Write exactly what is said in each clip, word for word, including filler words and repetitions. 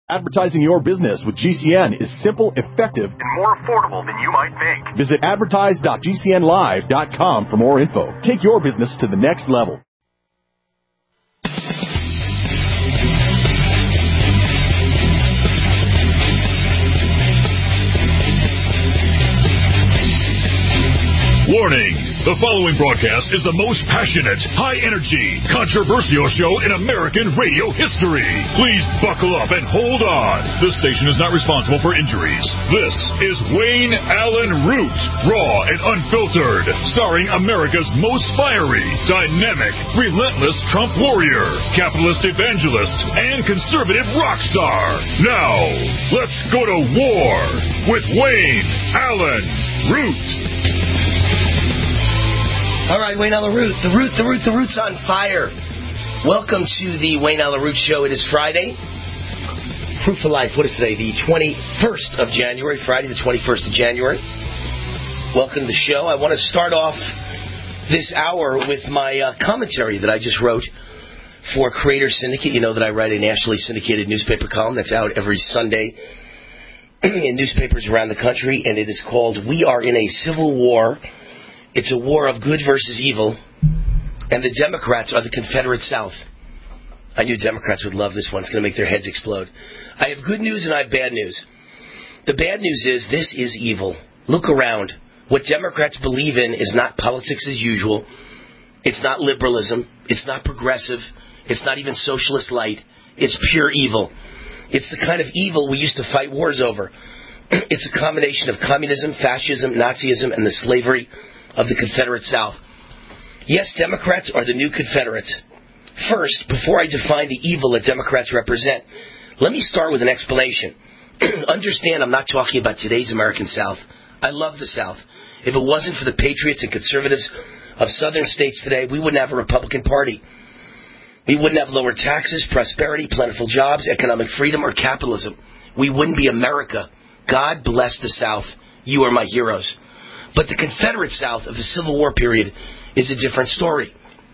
Advertising your business with G C N is simple, effective, and more affordable than you might think. Visit advertise dot g c n live dot com for more info. Take your business to the next level. Warning! The following broadcast is the most passionate, high-energy, controversial show in American radio history. Please buckle up and hold on. This station is not responsible for injuries. This is Wayne Allyn Root, raw and unfiltered, starring America's most fiery, dynamic, relentless Trump warrior, capitalist evangelist, and conservative rock star. Now, let's go to war with Wayne Allyn Root. All right, Wayne Allyn Root. The root, the root, the root's on fire. Welcome to the Wayne Allyn Root Show. It is Friday. Proof of Life. What is today? The twenty-first of January. Friday, the twenty-first of January. Welcome to the show. I want to start off this hour with my uh, commentary that I just wrote for Creator Syndicate. You know that I write a nationally syndicated newspaper column that's out every Sunday in newspapers around the country, and it is called We Are in a Civil War. It's a war of good versus evil, and the Democrats are the Confederate South. I knew Democrats would love this one. It's going to make their heads explode. I have good news and I have bad news. The bad news is this is evil. Look around. What Democrats believe in is not politics as usual. It's not liberalism. It's not progressive. It's not even socialist light. It's pure evil. It's the kind of evil we used to fight wars over. It's a combination of communism, fascism, Nazism, and the slavery of the Confederate South. Yes, Democrats are the new Confederates. First, before I define the evil that Democrats represent, let me start with an explanation. Understand, I'm not talking about today's American South. I love the South. If it wasn't for the patriots and conservatives of southern states today, we wouldn't have a Republican Party. We wouldn't have lower taxes, prosperity, plentiful jobs, economic freedom, or capitalism. We wouldn't be America. God bless the South. You are my heroes. But the Confederate South of the Civil War period is a different story.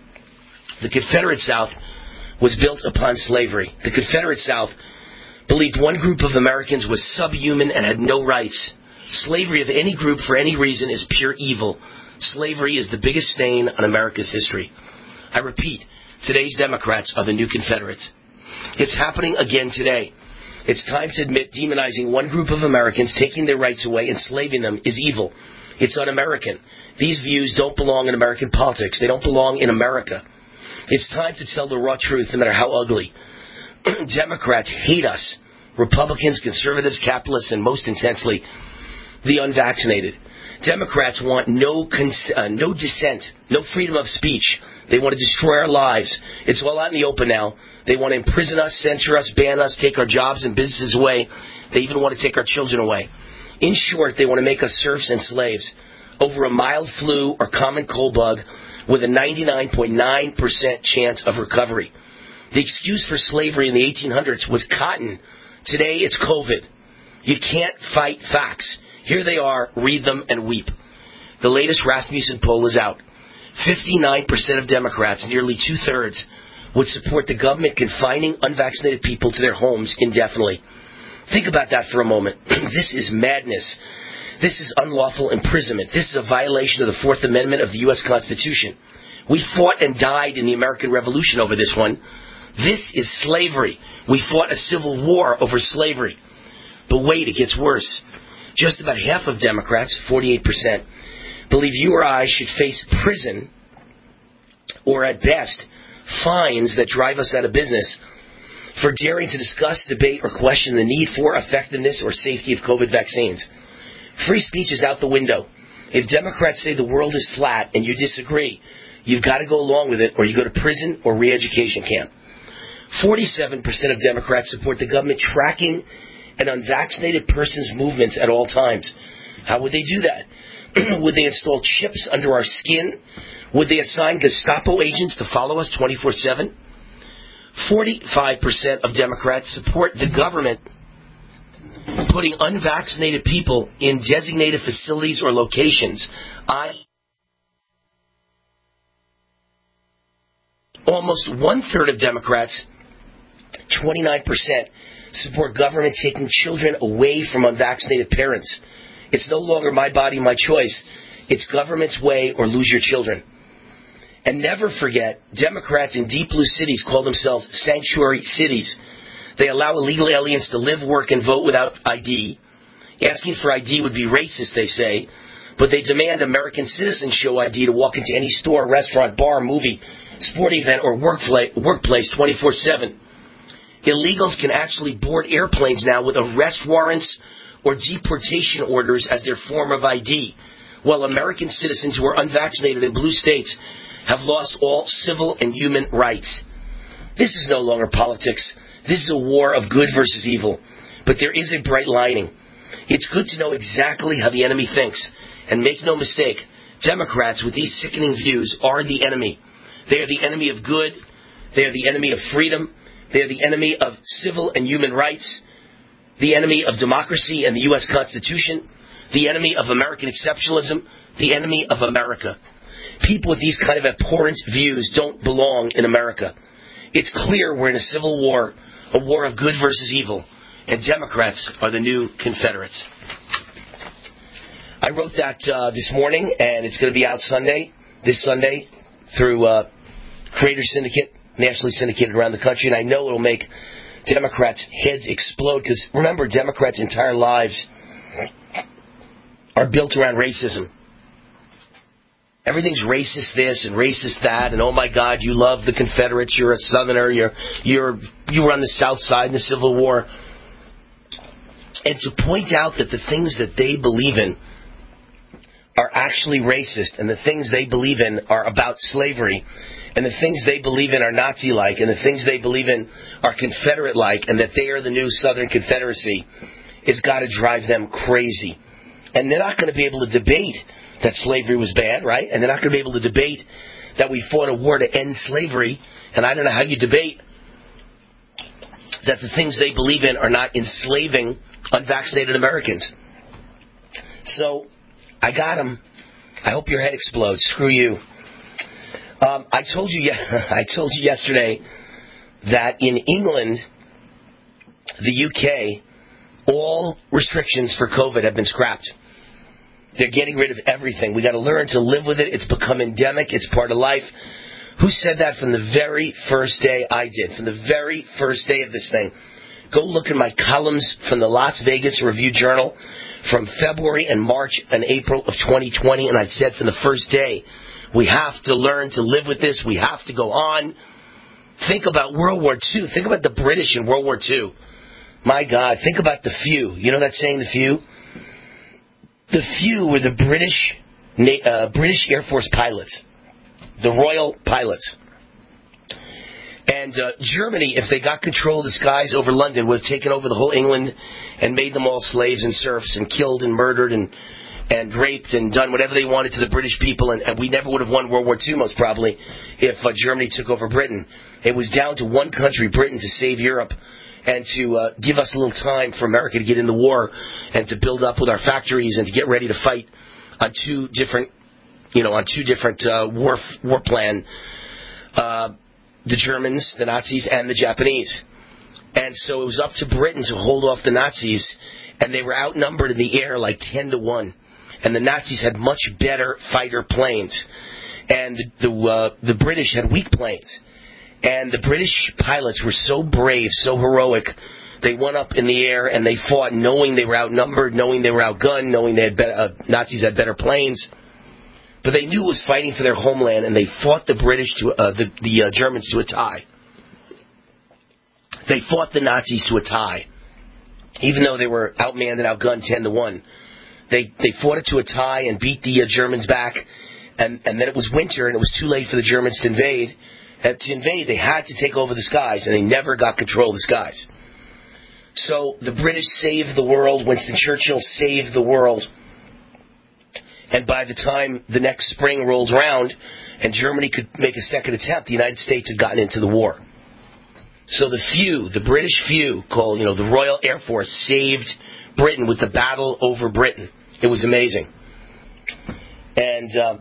The Confederate South was built upon slavery. The Confederate South believed one group of Americans was subhuman and had no rights. Slavery of any group for any reason is pure evil. Slavery is the biggest stain on America's history. I repeat, today's Democrats are the new Confederates. It's happening again today. It's time to admit demonizing one group of Americans, taking their rights away, enslaving them is evil. It's un-American. These views don't belong in American politics. They don't belong in America. It's time to tell the raw truth, no matter how ugly. Democrats hate us. Republicans, conservatives, capitalists, and most intensely, the unvaccinated. Democrats want no cons- uh, no dissent, no freedom of speech. They want to destroy our lives. It's all out in the open now. They want to imprison us, censure us, ban us, take our jobs and businesses away. They even want to take our children away. In short, they want to make us serfs and slaves over a mild flu or common cold bug with a ninety-nine point nine percent chance of recovery. The excuse for slavery in the eighteen hundreds was cotton. Today, it's COVID. You can't fight facts. Here they are, read them and weep. The latest Rasmussen poll is out. fifty-nine percent of Democrats, nearly two-thirds, would support the government confining unvaccinated people to their homes indefinitely. Think about that for a moment. This is madness. This is unlawful imprisonment. This is a violation of the Fourth Amendment of the U S Constitution. We fought and died in the American Revolution over this one. This is slavery. We fought a civil war over slavery. But wait, it gets worse. Just about half of Democrats, forty-eight percent, believe you or I should face prison or, at best, fines that drive us out of business for daring to discuss, debate, or question the need for, effectiveness, or safety of COVID vaccines. Free speech is out the window. If Democrats say the world is flat and you disagree, you've got to go along with it or you go to prison or re-education camp. forty-seven percent of Democrats support the government tracking an unvaccinated person's movements at all times. How would they do that? Would they install chips under our skin? Would they assign Gestapo agents to follow us twenty-four seven? forty-five percent of Democrats support the government putting unvaccinated people in designated facilities or locations. I Almost one-third of Democrats, twenty-nine percent, support government taking children away from unvaccinated parents. It's no longer my body, my choice. It's government's way or lose your children. And never forget, Democrats in deep blue cities call themselves sanctuary cities. They allow illegal aliens to live, work, and vote without I D. Asking for I D would be racist, they say, but they demand American citizens show I D to walk into any store, restaurant, bar, movie, sporting event, or workplace twenty-four seven. Illegals can actually board airplanes now with arrest warrants or deportation orders as their form of I D, while American citizens who are unvaccinated in blue states have lost all civil and human rights. This is no longer politics. This is a war of good versus evil. But there is a bright lining. It's good to know exactly how the enemy thinks. And make no mistake, Democrats with these sickening views are the enemy. They are the enemy of good. They are the enemy of freedom. They are the enemy of civil and human rights. The enemy of democracy and the U S Constitution. The enemy of American exceptionalism. The enemy of America. People with these kind of abhorrent views don't belong in America. It's clear we're in a civil war, a war of good versus evil, and Democrats are the new Confederates. I wrote that uh, this morning, and it's going to be out Sunday, this Sunday, through uh, Creator Syndicate, nationally syndicated around the country, and I know it'll make Democrats' heads explode, because remember, Democrats' entire lives are built around racism. Everything's racist this and racist that, and oh my God, you love the Confederates, you're a Southerner, you're, you're, you were on the South Side in the Civil War. And to point out that the things that they believe in are actually racist, and the things they believe in are about slavery, and the things they believe in are Nazi-like, and the things they believe in are Confederate-like, and that they are the new Southern Confederacy, has got to drive them crazy. And they're not going to be able to debate that slavery was bad, right? And they're not going to be able to debate that we fought a war to end slavery. And I don't know how you debate that the things they believe in are not enslaving unvaccinated Americans. So, I got them. I hope your head explodes. Screw you. Um, I told you. I told you yesterday that in England, the U K, all restrictions for COVID have been scrapped. They're getting rid of everything. We got to learn to live with it. It's become endemic. It's part of life. Who said that from the very first day? I did. From the very first day of this thing. Go look at my columns from the Las Vegas Review-Journal from February and March and April of twenty twenty, and I said from the first day, we have to learn to live with this. We have to go on. Think about World War Two. Think about the British in World War Two. My God, think about the few. You know that saying, the few? The few were the British uh, British Air Force pilots, the Royal pilots. And uh, Germany, if they got control of the skies over London, would have taken over the whole England and made them all slaves and serfs and killed and murdered and, and raped and done whatever they wanted to the British people. And, and we never would have won World War Two, most probably, if uh, Germany took over Britain. It was down to one country, Britain, to save Europe and to uh, give us a little time for America to get in the war and to build up with our factories and to get ready to fight on two different, you know, on two different uh, war war plan. Uh, the Germans, the Nazis, and the Japanese. And so it was up to Britain to hold off the Nazis, and they were outnumbered in the air like ten to one. And the Nazis had much better fighter planes. And the the, uh, the British had weak planes. And the British pilots were so brave, so heroic, they went up in the air and they fought knowing they were outnumbered, knowing they were outgunned, knowing they had be- uh, Nazis had better planes. But they knew it was fighting for their homeland, and they fought the British to uh, the, the uh, Germans to a tie. They fought the Nazis to a tie, even though they were outmanned and outgunned ten to one. They they fought it to a tie and beat the uh, Germans back, and and then it was winter and it was too late for the Germans to invade. And to invade, they had to take over the skies, and they never got control of the skies. So the British saved the world. Winston Churchill saved the world. And by the time the next spring rolled around and Germany could make a second attempt, the United States had gotten into the war. So the few, the British few, called, you know, the Royal Air Force, saved Britain with the battle over Britain. It was amazing. And uh,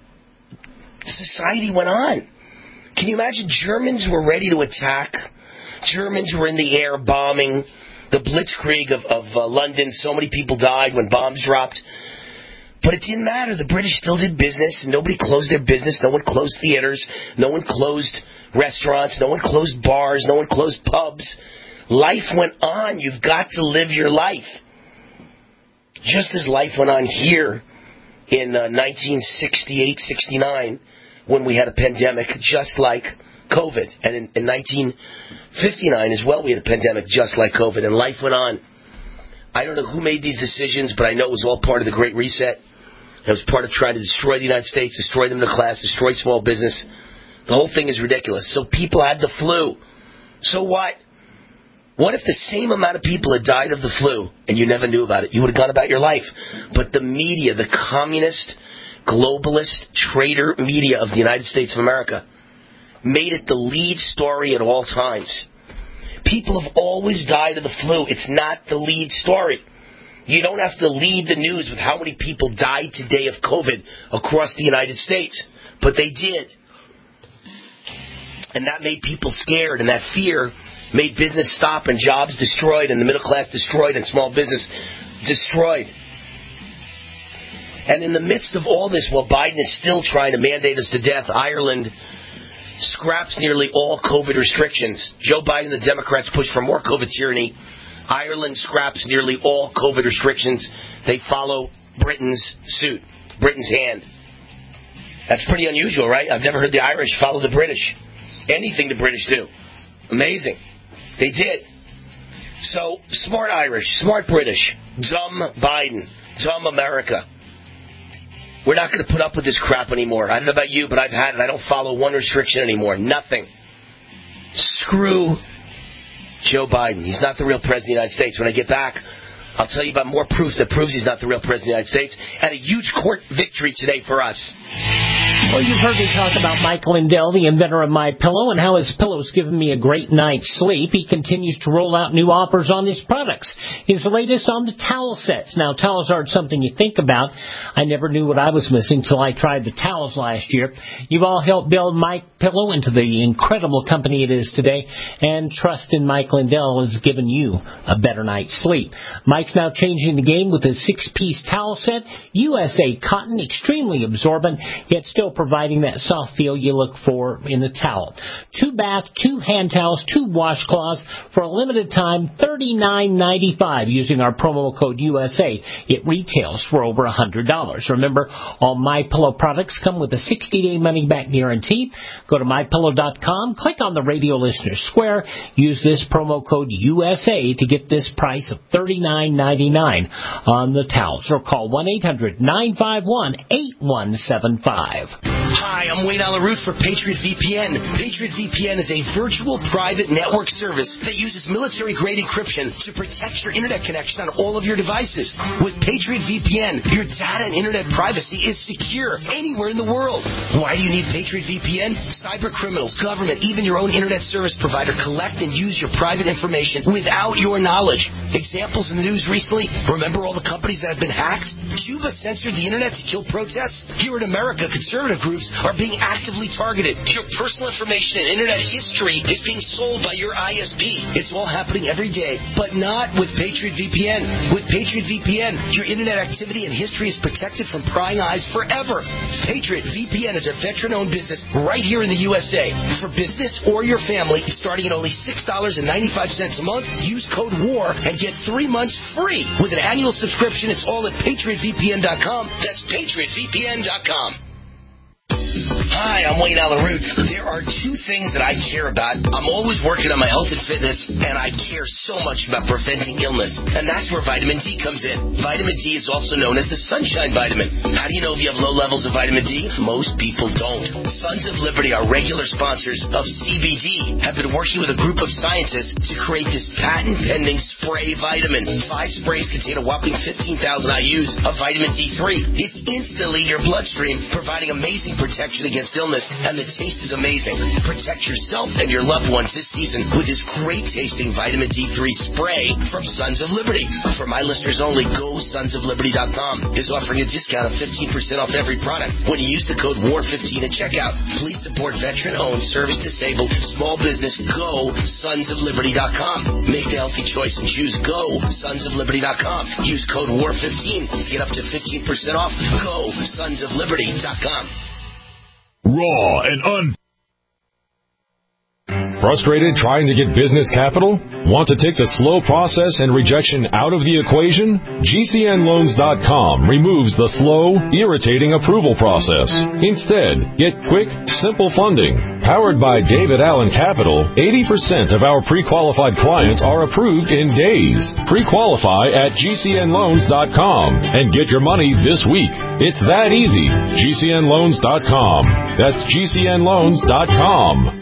society went on. Can you imagine? Germans were ready to attack Germans were in the air bombing the Blitzkrieg of, of uh, London. So many people died when bombs dropped. But it didn't matter. The British still did business. Nobody closed their business. No one closed theaters. No one closed restaurants. No one closed bars. No one closed pubs. Life went on. You've got to live your life. Just as life went on here in uh, nineteen sixty-eight sixty-nine when we had a pandemic just like COVID. And in, in nineteen fifty-nine as well we had a pandemic just like COVID. And life went on. I don't know who made these decisions, but I know it was all part of the Great Reset. It was part of trying to destroy the United States, destroy the middle class, destroy small business. The whole thing is ridiculous. So people had the flu. So what? What if the same amount of people had died of the flu and you never knew about it? You would have gone about your life. But the media, the communist, globalist, traitor media of the United States of America made it the lead story at all times. People have always died of the flu. It's not the lead story. You don't have to lead the news with how many people died today of COVID across the United States. But they did. And that made people scared. And that fear made business stop and jobs destroyed and the middle class destroyed and small business destroyed. And in the midst of all this, while Biden is still trying to mandate us to death, Ireland scraps nearly all COVID restrictions. Joe Biden and the Democrats push for more COVID tyranny. Ireland scraps nearly all COVID restrictions. They follow Britain's suit, Britain's hand. That's pretty unusual, right? I've never heard the Irish follow the British. Anything the British do. Amazing. They did. So, smart Irish, smart British, dumb Biden, dumb America. We're not going to put up with this crap anymore. I don't know about you, but I've had it. I don't follow one restriction anymore. Nothing. Screw Joe Biden. He's not the real president of the United States. When I get back, I'll tell you about more proof that proves he's not the real president of the United States, and a huge court victory today for us. Well, you've heard me talk about Mike Lindell, the inventor of MyPillow, and how his pillow's given me a great night's sleep. He continues to roll out new offers on his products. His latest on the towel sets. Now, towels aren't something you think about. I never knew what I was missing till I tried the towels last year. You've all helped build MyPillow into the incredible company it is today, and trust in Mike Lindell has given you a better night's sleep. Mike's now changing the game with his six-piece towel set, U S A cotton, extremely absorbent, yet still providing that soft feel you look for in the towel. Two bath, two hand towels, two washcloths for a limited time, thirty-nine ninety-five using our promo code U S A. It retails for over one hundred dollars. Remember, all MyPillow products come with a sixty-day money-back guarantee. Go to my pillow dot com, click on the radio listener square, use this promo code U S A to get this price of thirty-nine ninety-nine on the towels, or call one eight hundred nine five one eight one seven five. Hi, I'm Wayne Allyn Root for Patriot V P N. Patriot V P N is a virtual private network service that uses military-grade encryption to protect your internet connection on all of your devices. With Patriot V P N, your data and internet privacy is secure anywhere in the world. Why do you need Patriot V P N? Cyber criminals, government, even your own internet service provider collect and use your private information without your knowledge. Examples in the news recently, remember all the companies that have been hacked? Cuba censored the internet to kill protests. Here in America, conservative groups are being actively targeted. Your personal information and internet history is being sold by your I S P. It's all happening every day, but not with Patriot V P N. With Patriot V P N, your internet activity and history is protected from prying eyes forever. Patriot V P N is a veteran-owned business right here in the U S A. For business or your family, starting at only six dollars and ninety-five cents a month, use code WAR and get three months free. With an annual subscription, it's all at patriot v p n dot com. That's patriot v p n dot com. Hi, I'm Wayne Allyn Root. There are two things that I care about. I'm always working on my health and fitness, and I care so much about preventing illness. And that's where vitamin D comes in. Vitamin D is also known as the sunshine vitamin. How do you know if you have low levels of vitamin D? Most people don't. Sons of Liberty, our regular sponsors of C B D, have been working with a group of scientists to create this patent-pending spray vitamin. Five sprays contain a whopping fifteen thousand I U's of vitamin D three. It's instantly in your bloodstream, providing amazing protection against against illness, and the taste is amazing. Protect yourself and your loved ones this season with this great-tasting vitamin D three spray from Sons of Liberty. For my listeners only, go sons of liberty dot com is offering a discount of fifteen percent off every product when you use the code war fifteen at checkout. Please support veteran-owned, service-disabled, small business. Go sons of liberty dot com. Make the healthy choice and choose go sons of liberty dot com. Use code war fifteen to get up to fifteen percent off. Go sons of liberty dot com. Raw and un... Frustrated trying to get business capital? Want to take the slow process and rejection out of the equation? G C N loans dot com removes the slow, irritating approval process. Instead, get quick, simple funding. Powered by David Allen Capital, eighty percent of our pre-qualified clients are approved in days. Pre-qualify at G C N loans dot com and get your money this week. It's that easy. G C N loans dot com. That's G C N loans dot com.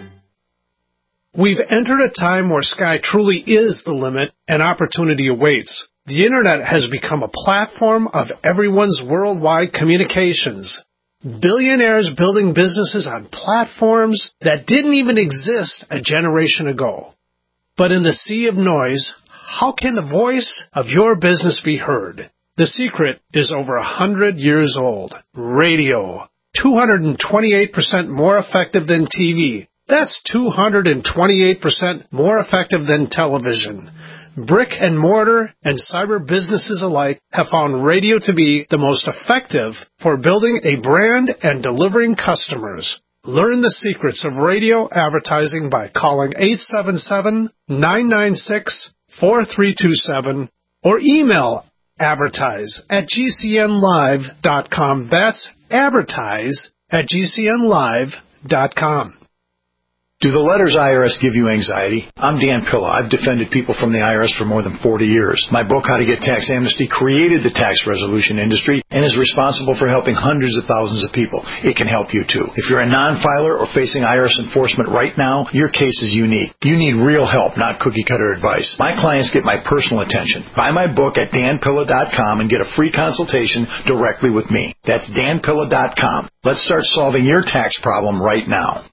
We've entered a time where sky truly is the limit and opportunity awaits. The Internet has become a platform of everyone's worldwide communications. Billionaires building businesses on platforms that didn't even exist a generation ago. But in the sea of noise, how can the voice of your business be heard? The secret is over a hundred years old. Radio. two hundred twenty-eight percent more effective than T V. That's two hundred twenty-eight percent more effective than television. Brick and mortar and cyber businesses alike have found radio to be the most effective for building a brand and delivering customers. Learn the secrets of radio advertising by calling eight seven seven, nine nine six, four three two seven or email advertise at G C N live dot com. That's advertise at G C N live dot com. Do the letters I R S give you anxiety? I'm Dan Pilla. I've defended people from the I R S for more than forty years. My book, How to Get Tax Amnesty, created the tax resolution industry and is responsible for helping hundreds of thousands of people. It can help you too. If you're a non-filer or facing I R S enforcement right now, your case is unique. You need real help, not cookie-cutter advice. My clients get my personal attention. Buy my book at Dan Pilla dot com and get a free consultation directly with me. That's Dan Pilla dot com. Let's start solving your tax problem right now.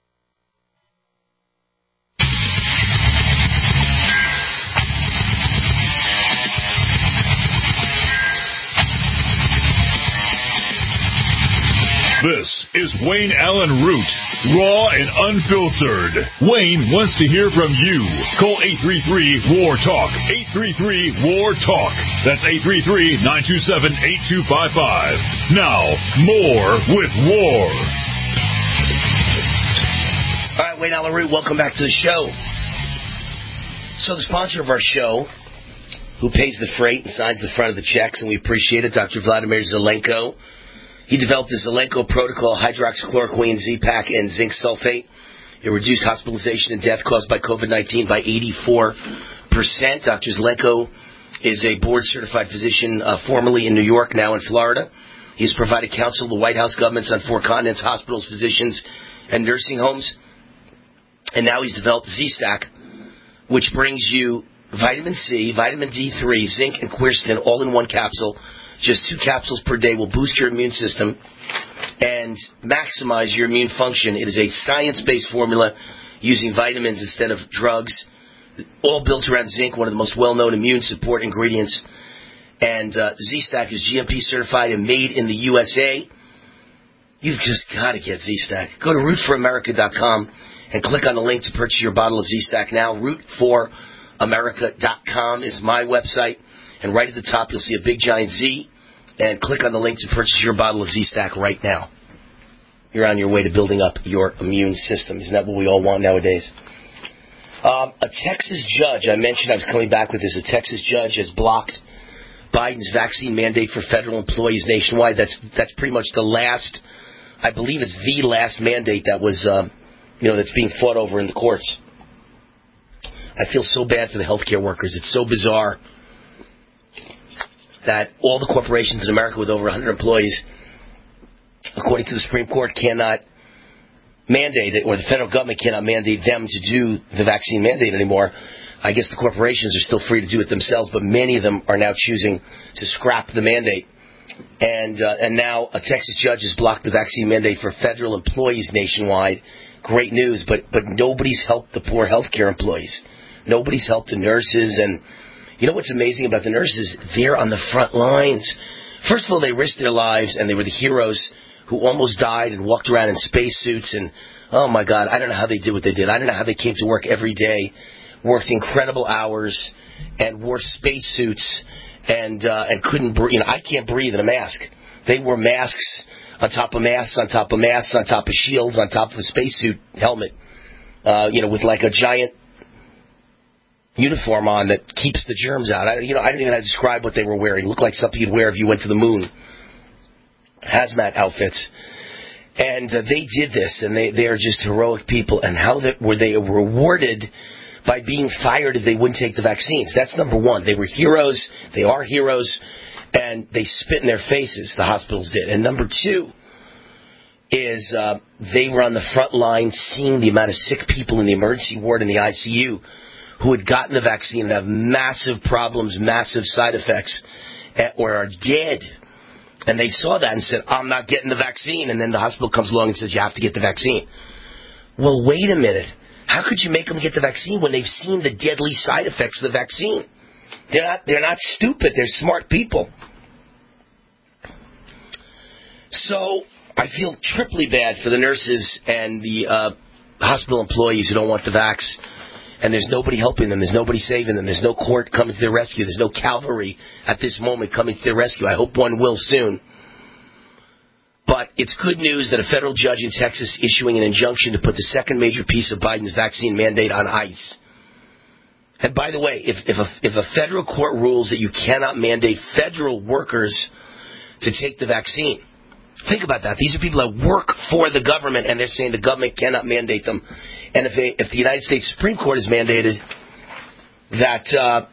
This is Wayne Allen Root, raw and unfiltered. Wayne wants to hear from you. Call eight three three, W A R, TALK. eight three three, W A R, TALK. That's eight three three, nine two seven, eight two five five. Now, more with W A R. All right, Wayne Allen Root, welcome back to the show. So the sponsor of our show, who pays the freight and signs the front of the checks, and we appreciate it, Doctor Vladimir Zelenko. He developed the Zelenko protocol, hydroxychloroquine, Z-Pak, and zinc sulfate. It reduced hospitalization and death caused by COVID nineteen by eighty-four percent. Doctor Zelenko is a board-certified physician, uh, formerly in New York, now in Florida. He's provided counsel to the White House governments on four continents, hospitals, physicians, and nursing homes. And now he's developed Z-Stack, which brings you vitamin C, vitamin D three, zinc, and quercetin all in one capsule. Just two capsules per day will boost your immune system and maximize your immune function. It is a science-based formula using vitamins instead of drugs, all built around zinc, one of the most well-known immune support ingredients. And uh, Z-Stack is G M P certified and made in the U S A. You've just got to get Z-Stack. Go to root for america dot com and click on the link to purchase your bottle of Z-Stack now. root for america dot com is my website. And right at the top, you'll see a big giant Z. And click on the link to purchase your bottle of Z-Stack right now. You're on your way to building up your immune system. Isn't that what we all want nowadays? Um, a Texas judge, I mentioned I was coming back with this, a Texas judge has blocked Biden's vaccine mandate for federal employees nationwide. That's that's pretty much the last, I believe it's the last mandate that was, uh, you know, that's being fought over in the courts. I feel so bad for the healthcare workers. It's so bizarre that all the corporations in America with over one hundred employees, according to the Supreme Court, cannot mandate it, or the federal government cannot mandate them to do the vaccine mandate anymore. I guess the corporations are still free to do it themselves, but many of them are now choosing to scrap the mandate. And uh, and now a Texas judge has blocked the vaccine mandate for federal employees nationwide. Great news, but but nobody's helped the poor healthcare employees. Nobody's helped the nurses. And you know what's amazing about the nurses? They're on the front lines. First of all, they risked their lives, and they were the heroes who almost died and walked around in spacesuits. And, oh, my God, I don't know how they did what they did. I don't know how they came to work every day, worked incredible hours, and wore spacesuits and uh, and couldn't breathe. You know, I can't breathe in a mask. They wore masks on top of masks, on top of masks, on top of shields, on top of a spacesuit helmet, uh, you know, with like a giant uniform on that keeps the germs out. I, you know, I don't even know how to describe what they were wearing. It looked like something you'd wear if you went to the moon. Hazmat outfits. And uh, they did this, and they, they are just heroic people. And how that, were they rewarded by being fired if they wouldn't take the vaccines? That's number one. They were heroes. They are heroes. And they spit in their faces, the hospitals did. And number two is uh, they were on the front line seeing the amount of sick people in the emergency ward and the I C U who had gotten the vaccine and have massive problems, massive side effects, or are dead. And they saw that and said, I'm not getting the vaccine. And then the hospital comes along and says, you have to get the vaccine. Well, wait a minute. How could you make them get the vaccine when they've seen the deadly side effects of the vaccine? They're not, they're not stupid. They're smart people. So I feel triply bad for the nurses and the uh, hospital employees who don't want the vax. And there's nobody helping them. There's nobody saving them. There's no court coming to their rescue. There's no cavalry at this moment coming to their rescue. I hope one will soon. But it's good news that a federal judge in Texas issuing an injunction to put the second major piece of Biden's vaccine mandate on ice. And by the way, if, if, a, if a federal court rules that you cannot mandate federal workers to take the vaccine, think about that. These are people that work for the government, and they're saying the government cannot mandate them. And if, they, if the United States Supreme Court has mandated that uh,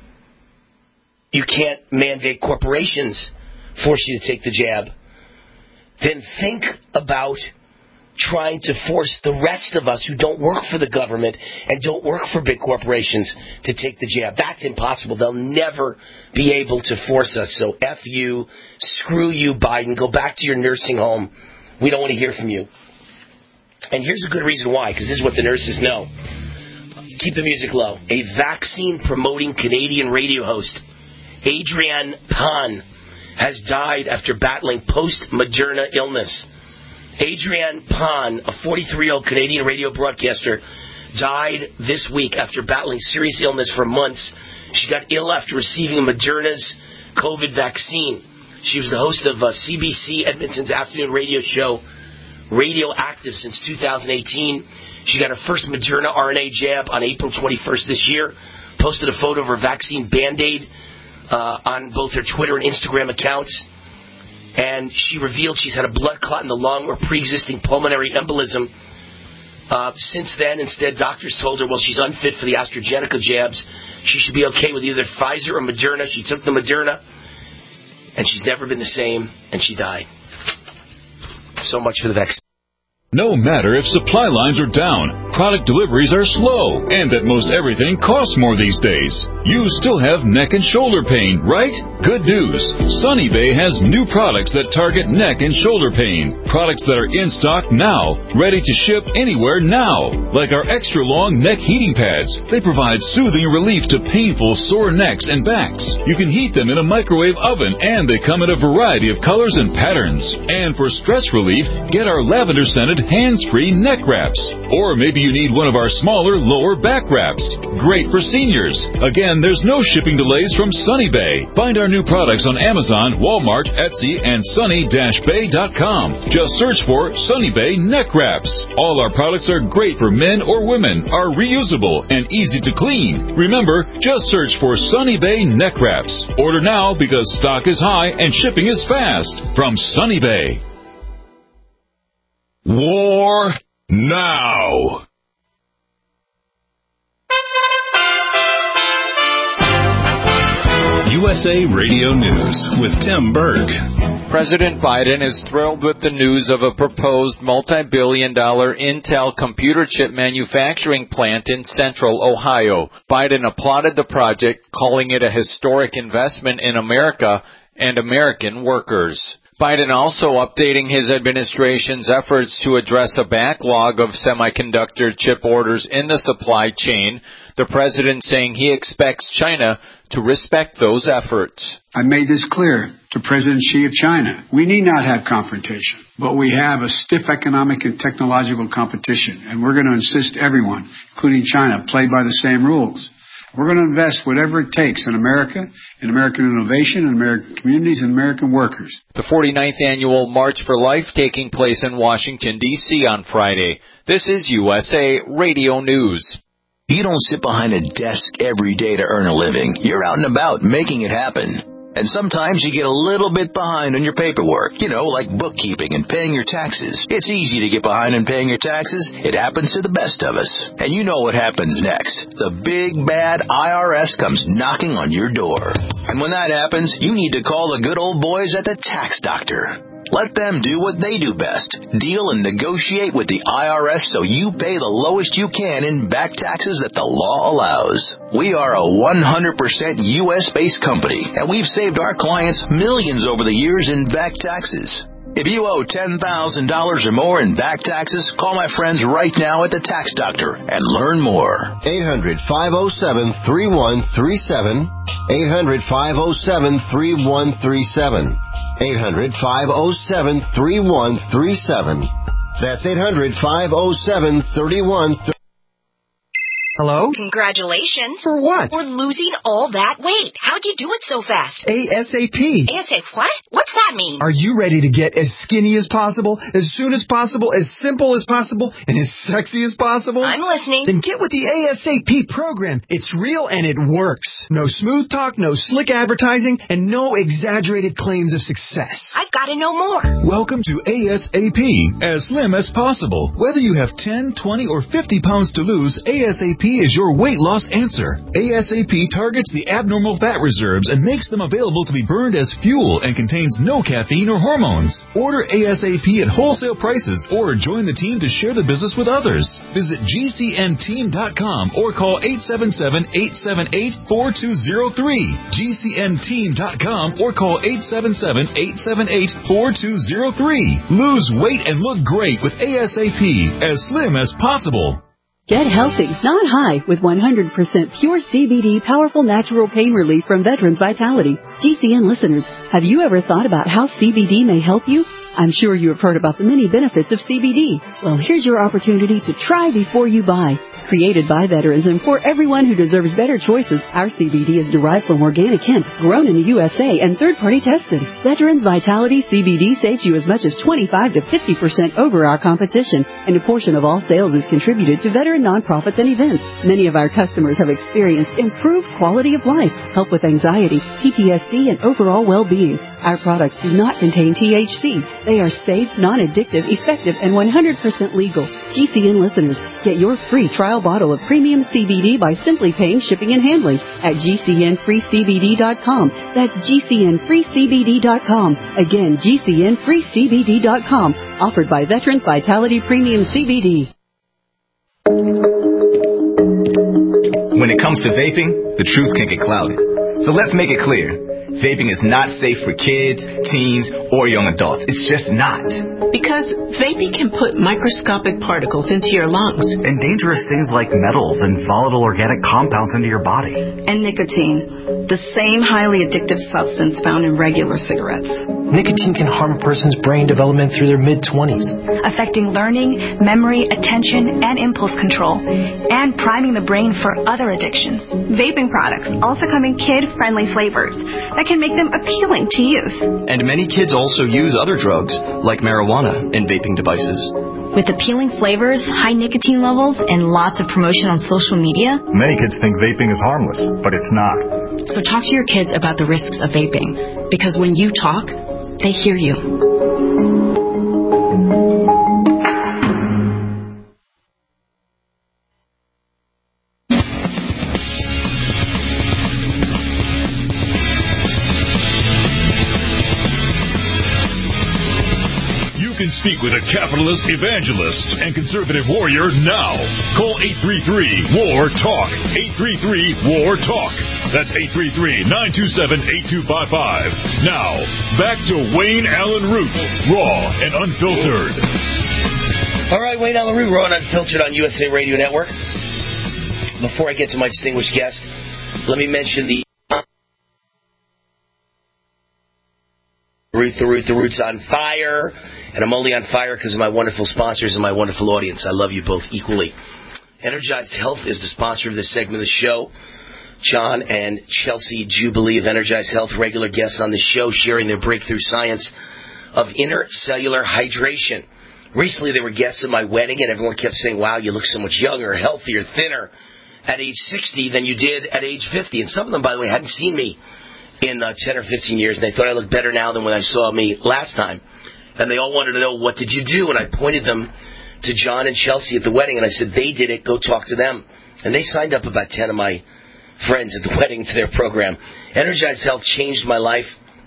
you can't mandate corporations force you to take the jab, then think about trying to force the rest of us who don't work for the government and don't work for big corporations to take the jab. That's impossible. They'll never be able to force us. So F you, screw you, Biden. Go back to your nursing home. We don't want to hear from you. And here's a good reason why, because this is what the nurses know. Keep the music low. A vaccine-promoting Canadian radio host, Adrienne Pan, has died after battling post-Moderna illness. Adrienne Pan, a forty-three-year-old Canadian radio broadcaster, died this week after battling serious illness for months. She got ill after receiving Moderna's COVID vaccine. She was the host of uh, C B C Edmonton's afternoon radio show, Radioactive, since two thousand eighteen. She got her first Moderna R N A jab on April twenty-first this year, posted a photo of her vaccine Band-Aid uh, on both her Twitter and Instagram accounts. And she revealed she's had a blood clot in the lung or pre-existing pulmonary embolism. Uh, since then, instead, doctors told her, well, she's unfit for the AstraZeneca jabs. She should be okay with either Pfizer or Moderna. She took the Moderna, and she's never been the same, and she died. So much for the vaccine. No matter if supply lines are down, product deliveries are slow, and that most everything costs more these days, you still have neck and shoulder pain, right? Good news. Sunny Bay has new products that target neck and shoulder pain. Products that are in stock now, ready to ship anywhere now. Like our extra long neck heating pads. They provide soothing relief to painful sore necks and backs. You can heat them in a microwave oven, and they come in a variety of colors and patterns. And for stress relief, get our lavender scented hands-free neck wraps. Or maybe you need one of our smaller lower back wraps. Great for seniors. Again, there's no shipping delays from Sunny Bay. Find our new products on Amazon, Walmart, Etsy, and sunny dash bay dot com. Just search for Sunny Bay neck wraps. All our products are great for men or women, are reusable, and easy to clean. Remember, just search for Sunny Bay neck wraps. Order now because stock is high and shipping is fast. From Sunny Bay. War now. U S A Radio News with Tim Berg. President Biden is thrilled with the news of a proposed multi-billion dollar Intel computer chip manufacturing plant in central Ohio. Biden applauded the project, calling it a historic investment in America and American workers. Biden also updating his administration's efforts to address a backlog of semiconductor chip orders in the supply chain, the president saying he expects China to respect those efforts. I made this clear to President Xi of China. We need not have confrontation, but we have a stiff economic and technological competition, and we're going to insist everyone, including China, play by the same rules. We're going to invest whatever it takes in America, in American innovation, in American communities, and American workers. The forty-ninth Annual March for Life taking place in Washington, D C on Friday. This is U S A Radio News. You don't sit behind a desk every day to earn a living. You're out and about making it happen. And sometimes you get a little bit behind on your paperwork, you know, like bookkeeping and paying your taxes. It's easy to get behind on paying your taxes. It happens to the best of us. And you know what happens next. The big, bad I R S comes knocking on your door. And when that happens, you need to call the good old boys at the Tax Doctor. Let them do what they do best. Deal and negotiate with the I R S so you pay the lowest you can in back taxes that the law allows. We are a one hundred percent U S-based company, and we've saved our clients millions over the years in back taxes. If you owe ten thousand dollars or more in back taxes, call my friends right now at the Tax Doctor and learn more. eight hundred, five oh seven, three one three seven. eight hundred, five oh seven, three one three seven. eight hundred, five oh seven, three one three seven. That's eight hundred, five oh seven, three one three seven. Hello? Congratulations. For what? For losing all that weight. How'd you do it so fast? ASAP. ASAP what? What's that mean? Are you ready to get as skinny as possible, as soon as possible, as simple as possible, and as sexy as possible? I'm listening. Then get with the ASAP program. It's real and it works. No smooth talk, no slick advertising, and no exaggerated claims of success. I've got to know more. Welcome to ASAP, as slim as possible. Whether you have ten, twenty, or fifty pounds to lose, ASAP is your weight loss answer. ASAP targets the abnormal fat reserves and makes them available to be burned as fuel and contains no caffeine or hormones. Order ASAP at wholesale prices or join the team to share the business with others. Visit G C N team dot com or call eight seven seven, eight seven eight, four two zero three. G C N team dot com or call eight seven seven, eight seven eight, four two zero three. Lose weight and look great with ASAP, as slim as possible. Get healthy, not high, with one hundred percent pure C B D powerful natural pain relief from Veterans Vitality. G C N listeners, have you ever thought about how C B D may help you? I'm sure you have heard about the many benefits of C B D. Well, here's your opportunity to try before you buy. Created by veterans and for everyone who deserves better choices, our C B D is derived from organic hemp, grown in the U S A and third-party tested. Veterans Vitality C B D saves you as much as twenty-five to fifty percent over our competition, and a portion of all sales is contributed to veteran nonprofits and events. Many of our customers have experienced improved quality of life, help with anxiety, P T S D, and overall well-being. Our products do not contain T H C. They are safe, non-addictive, effective, and one hundred percent legal. G C N listeners, get your free trial bottle of premium C B D by simply paying shipping and handling at G C N free C B D dot com. That's G C N free C B D dot com. Again, G C N free C B D dot com. Offered by Veterans Vitality Premium C B D. When it comes to vaping, the truth can get clouded. So let's make it clear. Vaping is not safe for kids, teens, or young adults. It's just not. Because vaping can put microscopic particles into your lungs. And dangerous things like metals and volatile organic compounds into your body. And nicotine, the same highly addictive substance found in regular cigarettes. Nicotine can harm a person's brain development through their mid-twenties. Affecting learning, memory, attention, and impulse control. And priming the brain for other addictions. Vaping products also come in kid-friendly flavors that can make them appealing to youth. And many kids also use other drugs, like marijuana, in vaping devices. With appealing flavors, high nicotine levels, and lots of promotion on social media, many kids think vaping is harmless, but it's not. So talk to your kids about the risks of vaping, because when you talk, they hear you. Speak with a capitalist evangelist and conservative warrior now. Call eight three three, W A R, TALK. eight three three, W A R, TALK. That's eight three three, nine two seven, eight two five five. Now, back to Wayne Allen Root, raw and unfiltered. All right, Wayne Allen Root, raw and unfiltered on U S A Radio Network. Before I get to my distinguished guest, let me mention the Root, the Root, the Root's on fire. And I'm only on fire because of my wonderful sponsors and my wonderful audience. I love you both equally. Energized Health is the sponsor of this segment of the show. John and Chelsea Jubilee of Energized Health, regular guests on the show, sharing their breakthrough science of intercellular hydration. Recently, they were guests at my wedding, and everyone kept saying, wow, you look so much younger, healthier, thinner at age sixty than you did at age fifty. And some of them, by the way, hadn't seen me in uh, ten or fifteen years, and they thought I looked better now than when I saw me last time. And they all wanted to know, what did you do? And I pointed them to John and Chelsea at the wedding, and I said, they did it, go talk to them. And they signed up about ten of my friends at the wedding to their program. Energized Health changed my life.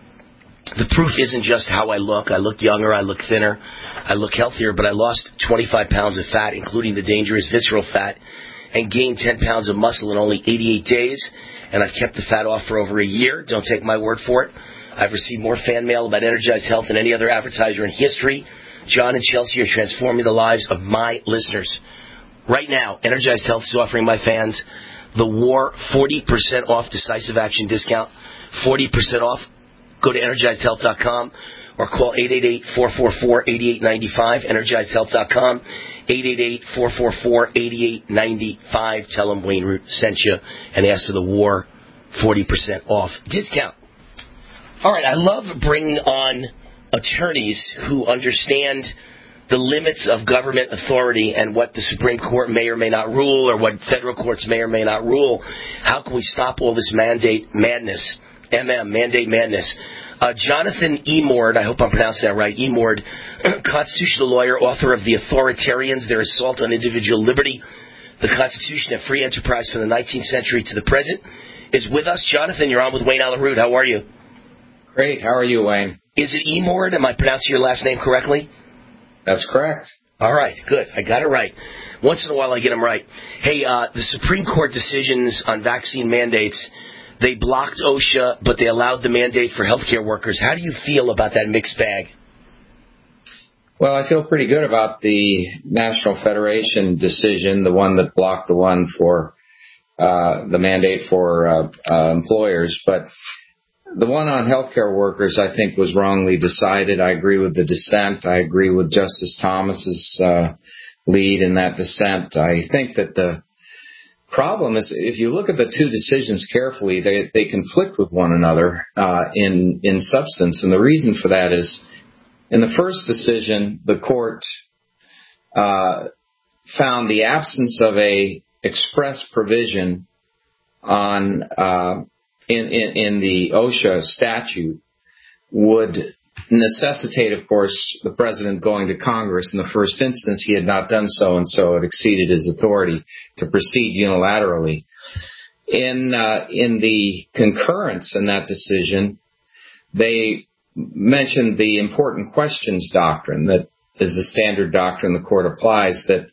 The proof isn't just how I look. I look younger, I look thinner, I look healthier, but I lost twenty-five pounds of fat, including the dangerous visceral fat, and gained ten pounds of muscle in only eighty-eight days. And I've kept the fat off for over a year. Don't take my word for it. I've received more fan mail about Energized Health than any other advertiser in history. John and Chelsea are transforming the lives of my listeners. Right now, Energized Health is offering my fans the War forty percent off decisive action discount. forty percent off. Go to energized health dot com or call eight eight eight, four four four, eight eight nine five, energized health dot com, eight eight eight, four four four, eight eight nine five. Tell them Wayne Root sent you and ask for the War forty percent off discount. All right, I love bringing on attorneys who understand the limits of government authority and what the Supreme Court may or may not rule or what federal courts may or may not rule. How can we stop all this mandate madness? M M, mandate madness. Uh, Jonathan Emord, I hope I'm pronouncing that right, Emord, constitutional lawyer, author of The Authoritarians, Their Assault on Individual Liberty, the Constitution of Free Enterprise from the nineteenth century to the present, is with us. Jonathan, you're on with Wayne Allen Root. How are you? Great. How are you, Wayne? Is it Emord? Am I pronouncing your last name correctly? That's correct. All right, good. I got it right. Once in a while I get them right. Hey, uh, the Supreme Court decisions on vaccine mandates, they blocked OSHA, but they allowed the mandate for healthcare workers. How do you feel about that mixed bag? Well, I feel pretty good about the National Federation decision, the one that blocked the one for uh, the mandate for uh, uh, employers. But the one on healthcare workers, I think, was wrongly decided. I agree with the dissent. I agree with Justice Thomas's uh, lead in that dissent. I think that the problem is, if you look at the two decisions carefully, they they conflict with one another uh, in in substance, and the reason for that is, in the first decision, the court uh, found the absence of a express provision on uh, in, in in the OSHA statute would necessitate, of course, the president going to Congress. In the first instance, he had not done so, and so it exceeded his authority to proceed unilaterally. In uh, in the concurrence in that decision, they mentioned the important questions doctrine that is the standard doctrine the court applies, that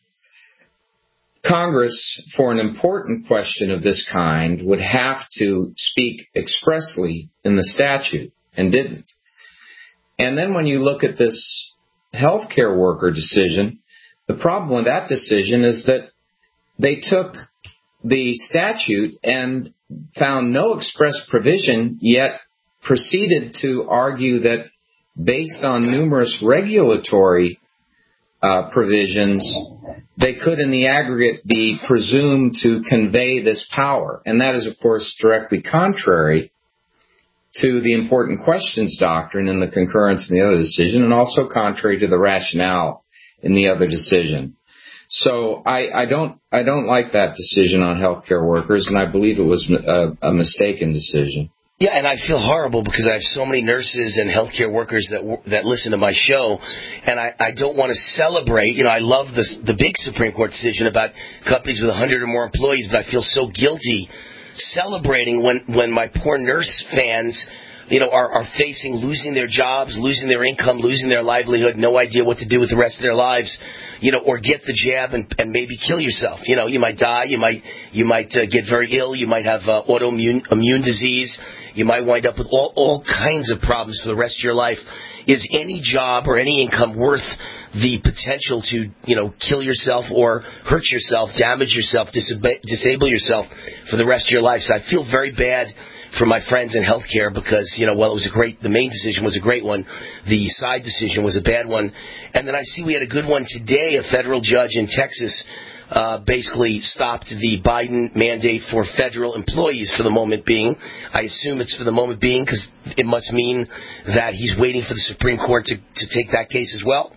Congress, for an important question of this kind, would have to speak expressly in the statute, and didn't. And then when you look at this healthcare worker decision, the problem with that decision is that they took the statute and found no express provision, yet proceeded to argue that based on numerous regulatory uh, provisions, they could in the aggregate be presumed to convey this power. And that is, of course, directly contrary to the important questions doctrine in the concurrence in the other decision, and also contrary to the rationale in the other decision. So I, I don't I don't like that decision on healthcare workers, and I believe it was a, a mistaken decision. Yeah, and I feel horrible because I have so many nurses and healthcare workers that that listen to my show, and I, I don't want to celebrate. You know, I love this, the big Supreme Court decision about companies with one hundred or more employees, but I feel so guilty celebrating when, when my poor nurse fans you know, are, are facing losing their jobs, losing their income, losing their livelihood, no idea what to do with the rest of their lives, you know, or get the jab and, and maybe kill yourself. You know, you might die, you might you might uh, get very ill, you might have uh, autoimmune immune disease, you might wind up with all, all kinds of problems for the rest of your life. Is any job or any income worth the potential to, you know, kill yourself or hurt yourself, damage yourself, disab- disable yourself for the rest of your life? So I feel very bad for my friends in healthcare because, you know, well, it was a great, the main decision was a great one. The side decision was a bad one. And then I see we had a good one today. A federal judge in Texas uh, basically stopped the Biden mandate for federal employees for the moment being. I assume it's for the moment being because it must mean that he's waiting for the Supreme Court to, to take that case as well.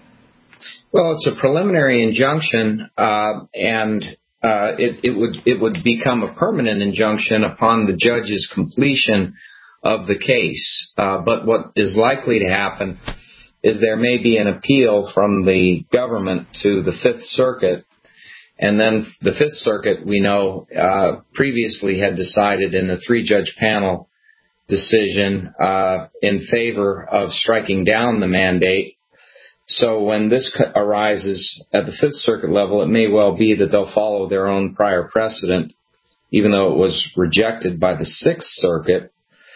Well, it's a preliminary injunction, uh, and uh, it, it would it would become a permanent injunction upon the judge's completion of the case. Uh, but what is likely to happen is there may be an appeal from the government to the Fifth Circuit, and then the Fifth Circuit, we know, uh, previously had decided in a three-judge panel decision uh, in favor of striking down the mandate. So when this arises at the Fifth Circuit level, it may well be that they'll follow their own prior precedent, even though it was rejected by the Sixth Circuit.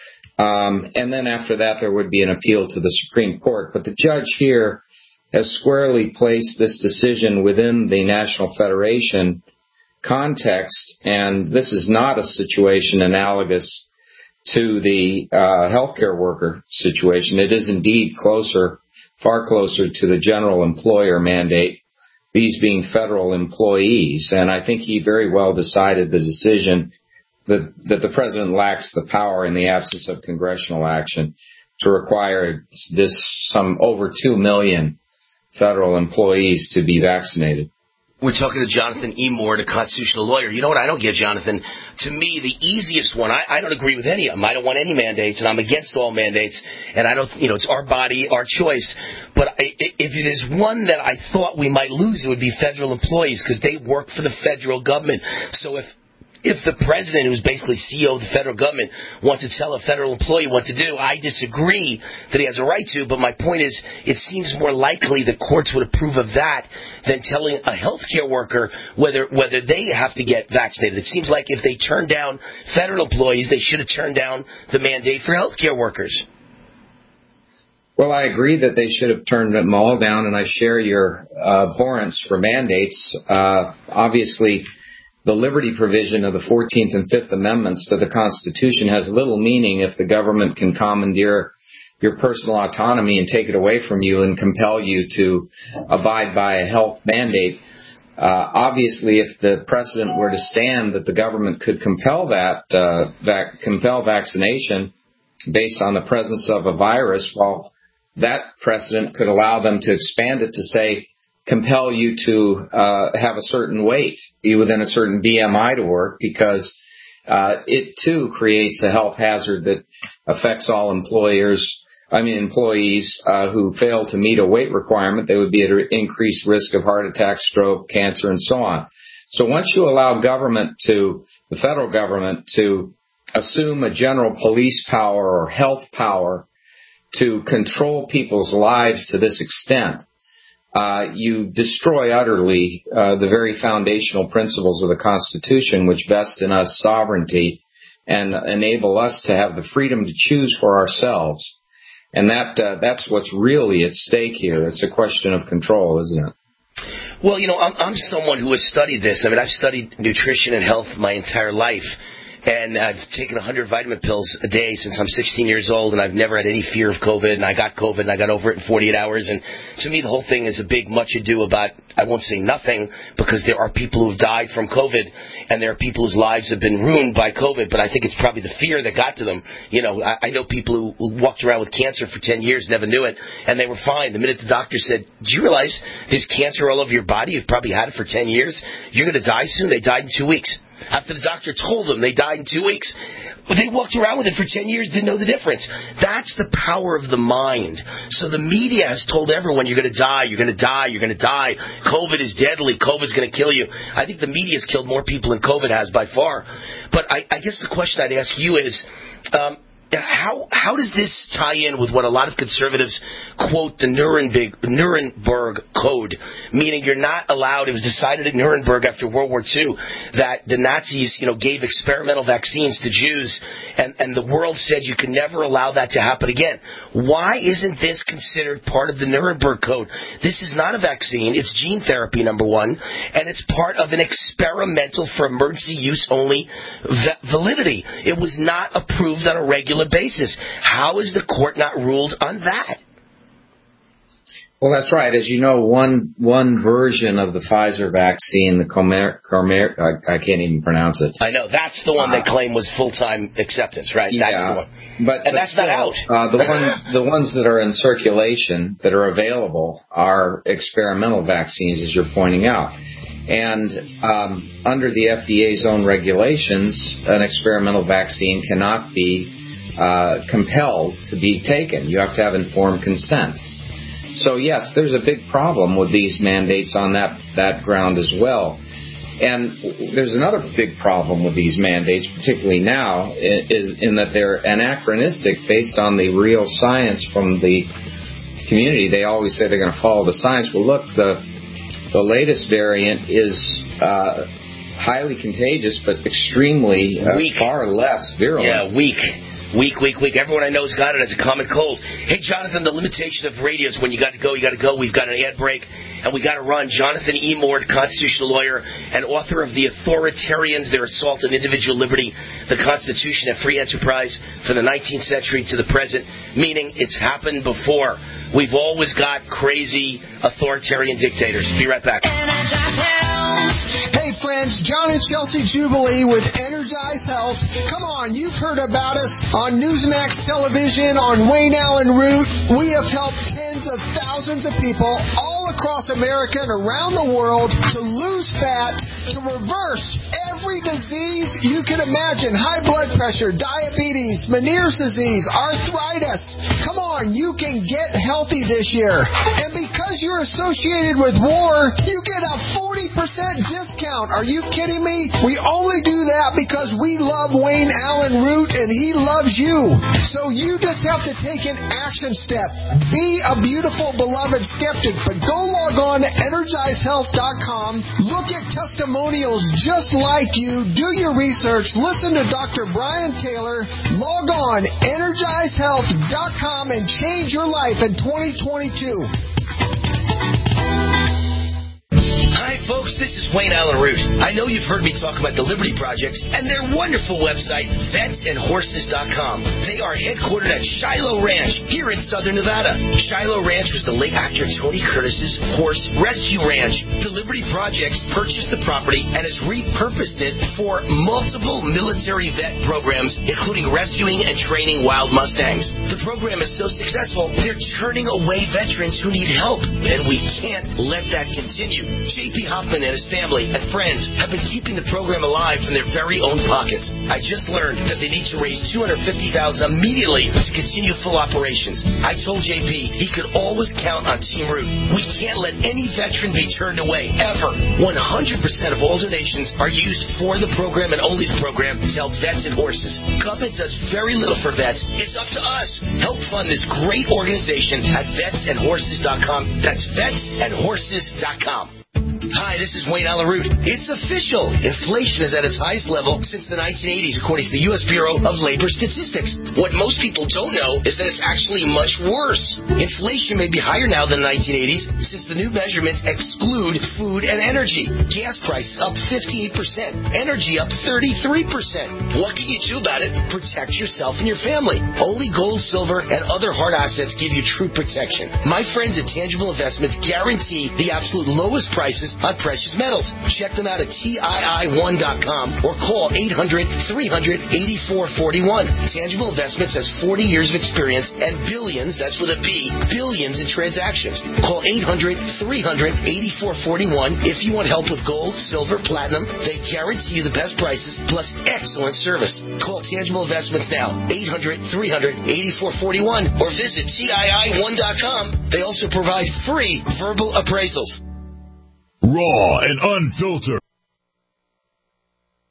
Um, and then after that, there would be an appeal to the Supreme Court. But the judge here has squarely placed this decision within the National Federation context, and this is not a situation analogous to the uh, healthcare worker situation. It is indeed closer, far closer to the general employer mandate, these being federal employees. And I think he very well decided the decision that, that the president lacks the power in the absence of congressional action to require this some over two million federal employees to be vaccinated. We're talking to Jonathan E. Moore, the constitutional lawyer. You know what I don't get, Jonathan? To me, the easiest one, I, I don't agree with any of them. I don't want any mandates, and I'm against all mandates. And I don't, you know, it's our body, our choice. But I, if it is one that I thought we might lose, it would be federal employees because they work for the federal government. So if If the president, who's basically C E O of the federal government, wants to tell a federal employee what to do, I disagree that he has a right to. But my point is, it seems more likely the courts would approve of that than telling a healthcare worker whether whether they have to get vaccinated. It seems like if they turn down federal employees, they should have turned down the mandate for healthcare workers. Well, I agree that they should have turned them all down, and I share your uh, abhorrence for mandates. Uh, obviously, the liberty provision of the fourteenth and fifth Amendments to the Constitution has little meaning if the government can commandeer your personal autonomy and take it away from you and compel you to abide by a health mandate. Uh, obviously, if the precedent were to stand that the government could compel that, uh, vac- compel vaccination based on the presence of a virus, well, that precedent could allow them to expand it to say, compel you to uh, have a certain weight, be within a certain B M I to work, because uh, it too creates a health hazard that affects all employers. I mean, employees uh, who fail to meet a weight requirement, they would be at increased risk of heart attack, stroke, cancer, and so on. So once you allow government to, the federal government, to assume a general police power or health power to control people's lives to this extent, Uh, you destroy utterly uh, the very foundational principles of the Constitution, which vest in us sovereignty and enable us to have the freedom to choose for ourselves. And that uh, that's what's really at stake here. It's a question of control, isn't it? Well, you know, I'm, I'm someone who has studied this. I mean, I've studied nutrition and health my entire life. And I've taken one hundred vitamin pills a day since I'm sixteen years old, and I've never had any fear of COVID, and I got COVID, and I got over it in forty-eight hours. And to me, the whole thing is a big much ado about, I won't say nothing, because there are people who have died from COVID, and there are people whose lives have been ruined by COVID, but I think it's probably the fear that got to them. You know, I, I know people who, who walked around with cancer for ten years, never knew it, and they were fine. The minute the doctor said, do you realize there's cancer all over your body? You've probably had it for ten years. You're going to die soon. They died in two weeks. After the doctor told them they died in two weeks. But they walked around with it for ten years, didn't know the difference. That's the power of the mind. So the media has told everyone you're going to die, you're going to die, you're going to die. COVID is deadly. COVID's going to kill you. I think the media has killed more people than COVID has by far. But I, I guess the question I'd ask you is, um, How how does this tie in with what a lot of conservatives quote the Nuremberg, Nuremberg Code, meaning you're not allowed, it was decided at Nuremberg after World War Two that the Nazis, you know, gave experimental vaccines to Jews, and, and the world said you could never allow that to happen again. Why isn't this considered part of the Nuremberg Code? This is not a vaccine, it's gene therapy, number one, and it's part of an experimental for emergency use only validity. It was not approved on a regular basis. How is the court not ruled on that? Well, that's right. As you know, one one version of the Pfizer vaccine, the Comer, Comer I, I can't even pronounce it. I know. That's the one uh, they claim was full-time acceptance, right? Yeah, that's the one. But, and but that's still, not out. uh, the, one, the ones that are in circulation, that are available, are experimental vaccines, as you're pointing out. And um, under the F D A's own regulations, an experimental vaccine cannot be uh, compelled to be taken. You have to have informed consent. So, yes, there's a big problem with these mandates on that, that ground as well. And there's another big problem with these mandates, particularly now, is in that they're anachronistic based on the real science from the community. They always say they're going to follow the science. Well, look, the the latest variant is uh, highly contagious, but extremely uh, far less virulent. Yeah, weak. Week, week, week. Everyone I know has got it as a common cold. Hey, Jonathan, the limitation of radio is when you got to go, you got to go. We've got an ad break, and we got to run. Jonathan E. Mord, constitutional lawyer and author of The Authoritarians, Their Assault on Individual Liberty, the Constitution and Free Enterprise from the nineteenth century to the present, meaning it's happened before. We've always got crazy authoritarian dictators. Be right back. Hey, friends, John and Chelsea Jubilee with Energize Health. Come on, you've heard about us on Newsmax Television, on Wayne Allen Root. We have helped tens of thousands of people all across America and around the world to lose fat, to reverse every disease you can imagine. High blood pressure, diabetes, Meniere's disease, arthritis. Come on, you can get healthy this year. And because you're associated with war, you get a forty percent discount. Are you kidding me? We only do that because we love Wayne Allen Root and he loves you. So you just have to take an action step. Be a beautiful, beloved skeptic, but go log on to energize health dot com. Look at testimonials just like you. Do your research. Listen to Doctor Brian Taylor. Log on energize health dot com and change your life in twenty twenty-two. Hi, folks. This is Wayne Allen Root. I know you've heard me talk about the Liberty Projects and their wonderful website, vets and horses dot com. They are headquartered at Shiloh Ranch here in southern Nevada. Shiloh Ranch was the late actor Tony Curtis's horse rescue ranch. The Liberty Projects purchased the property and has repurposed it for multiple military vet programs, including rescuing and training wild Mustangs. The program is so successful, they're turning away veterans who need help, and we can't let that continue. J P Hoffman and his family and friends have been keeping the program alive from their very own pockets. I just learned that they need to raise two hundred fifty thousand dollars immediately to continue full operations. I told J P he could always count on Team Root. We can't let any veteran be turned away, ever. one hundred percent of all donations are used for the program and only the program to help vets and horses. Government does very little for vets. It's up to us. Help fund this great organization at vets and horses dot com. That's vets and horses dot com. Hi, this is Wayne Allen Root. It's official. Inflation is at its highest level since the nineteen eighties, according to the U S Bureau of Labor Statistics. What most people don't know is that it's actually much worse. Inflation may be higher now than the nineteen eighties since the new measurements exclude food and energy. Gas prices up fifty-eight percent. Energy up thirty-three percent. What can you do about it? Protect yourself and your family. Only gold, silver, and other hard assets give you true protection. My friends at Tangible Investments guarantee the absolute lowest prices on precious metals. Check them out at T I I one dot com or call eight hundred, three hundred, eighty-four forty-one. Tangible Investments has forty years of experience and billions, that's with a B, billions in transactions. Call eight hundred, three hundred, eighty-four forty-one if you want help with gold, silver, platinum. They guarantee you the best prices plus excellent service. Call Tangible Investments now, eight hundred, three hundred, eighty-four forty-one, or visit T I I one dot com. They also provide free verbal appraisals. Raw and unfiltered.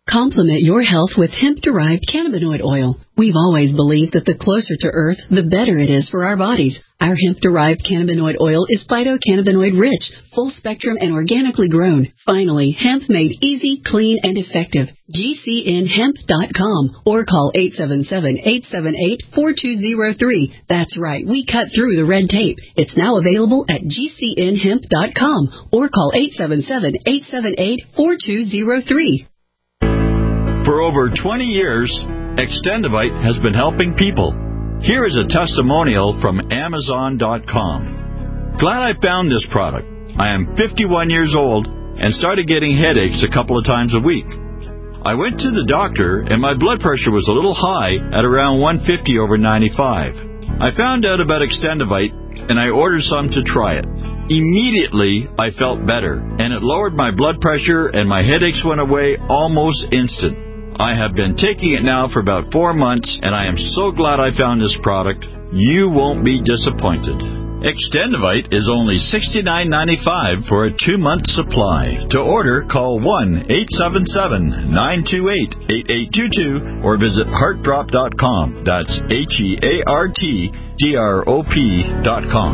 Complement your health with hemp-derived cannabinoid oil. We've always believed that the closer to Earth, the better it is for our bodies. Our hemp-derived cannabinoid oil is phytocannabinoid rich, full spectrum, and organically grown. Finally, hemp made easy, clean, and effective. G C N hemp dot com or call eight seven seven, eight seven eight, four two zero three. That's right, we cut through the red tape. It's now available at G C N hemp dot com or call eight seven seven, eight seven eight, four two zero three. For over twenty years, Extendivite has been helping people. Here is a testimonial from Amazon dot com. Glad I found this product. I am fifty-one years old and started getting headaches a couple of times a week. I went to the doctor and my blood pressure was a little high at around one fifty over ninety-five. I found out about Extendivite and I ordered some to try it. Immediately, I felt better and it lowered my blood pressure and my headaches went away almost instant. I have been taking it now for about four months, and I am so glad I found this product. You won't be disappointed. Extendivite is only sixty-nine ninety-five for a two-month supply. To order, call one eight seven seven, nine two eight, eight eight two two or visit heart drop dot com. That's H E A R T D R O P dot com.